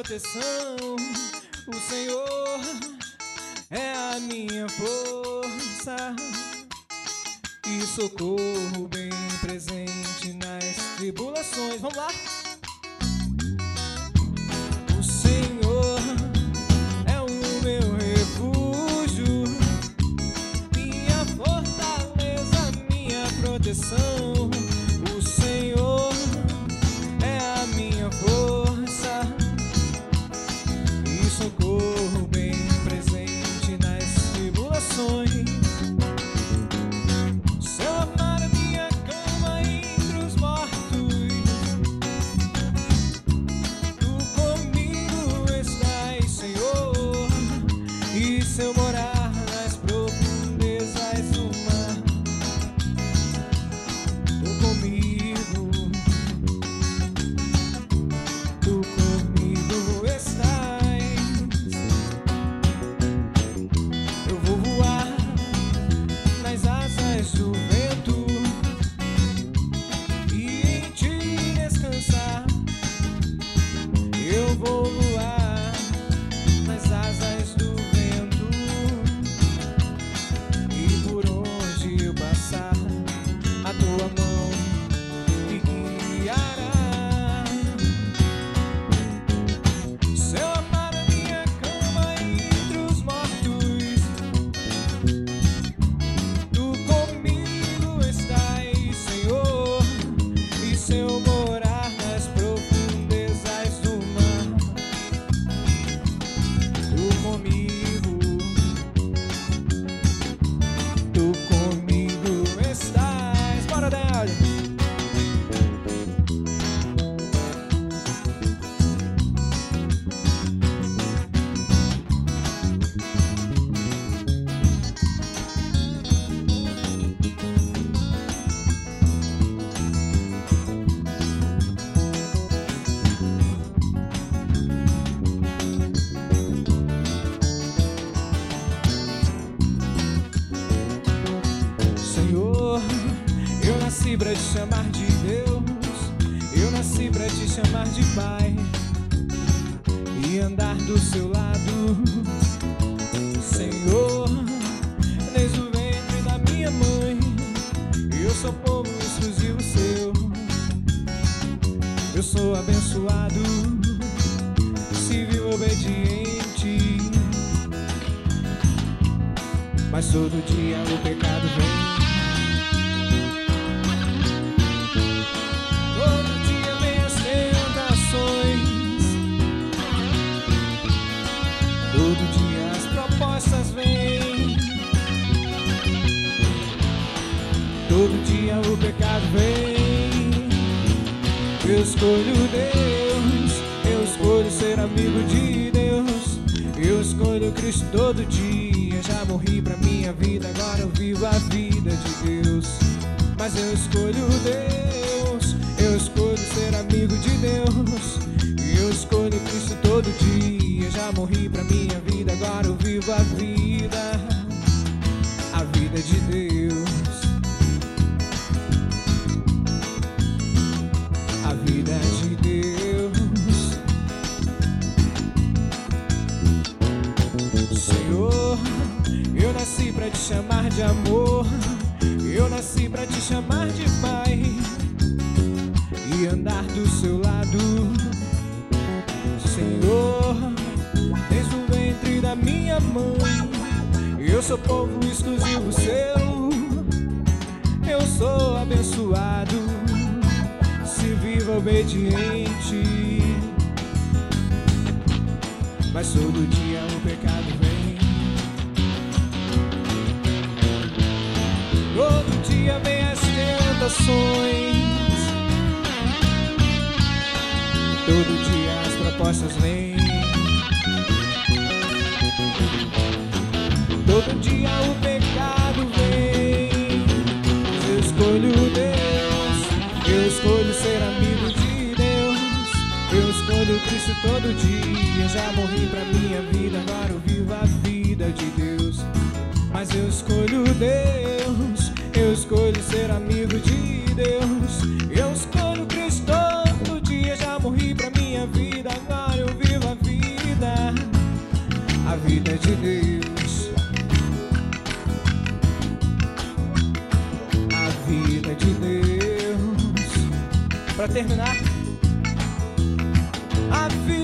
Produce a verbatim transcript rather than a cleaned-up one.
proteção. O Senhor é a minha força e socorro bem presente nas tribulações. Vamos lá. O Senhor é o meu refúgio, minha fortaleza, minha proteção. O Senhor é a minha força e socorro bem presente nas tribulações. Se eu armar a minha cama entre os mortos, tu comigo estás, Senhor. E se eu morar nas profundezas do mar, tu comigo, tu comigo estás. Eu vou voar nas asas do vento e em ti descansar. Eu vou voar nas asas do vento e por onde eu passar, a tua mão me guiará. Se eu amar a minha cama entre os mortos, tu comigo estás, Senhor. E se eu morar nas profundezas do mar, tu comigo, tu comigo estás. Bora, Délio. Senhor, eu nasci pra te chamar de Deus, eu nasci pra te chamar de Pai e andar do seu lado. Senhor, desde o ventre da minha mãe, eu sou povo exclusivo seu. Eu sou abençoado, se vivo obediente, mas todo dia o pecado vem. Todo dia vem as tentações, todo dia as propostas vêm, todo dia o pecado vem. Eu escolho Deus, eu escolho ser amigo de Deus, eu escolho Cristo todo dia. Já morri pra minha vida, agora eu vivo a vida de Deus. Mas eu escolho Deus, eu escolho ser amigo de Deus, eu escolho Cristo todo dia. Já morri pra minha vida, agora eu vivo a vida, a vida de Deus, a vida de Deus. Senhor, eu nasci pra te chamar de amor, eu nasci pra te chamar de Pai e andar do seu lado. Senhor, desde o ventre da minha mãe, eu sou povo exclusivo seu. Eu sou abençoado, se vivo obediente, mas todo dia o pecado vem. Todo dia vem as tentações, todo dia as propostas vêm, todo dia o pecado vem. Mas eu escolho Deus, eu escolho ser amigo de Deus, eu escolho Cristo todo dia. Já morri pra minha vida, agora eu vivo a vida de Deus. Mas eu escolho Deus, eu escolho ser amigo de Deus, eu escolho Cristo todo dia. Já morri pra minha vida, agora eu vivo a vida Pra terminar, a vida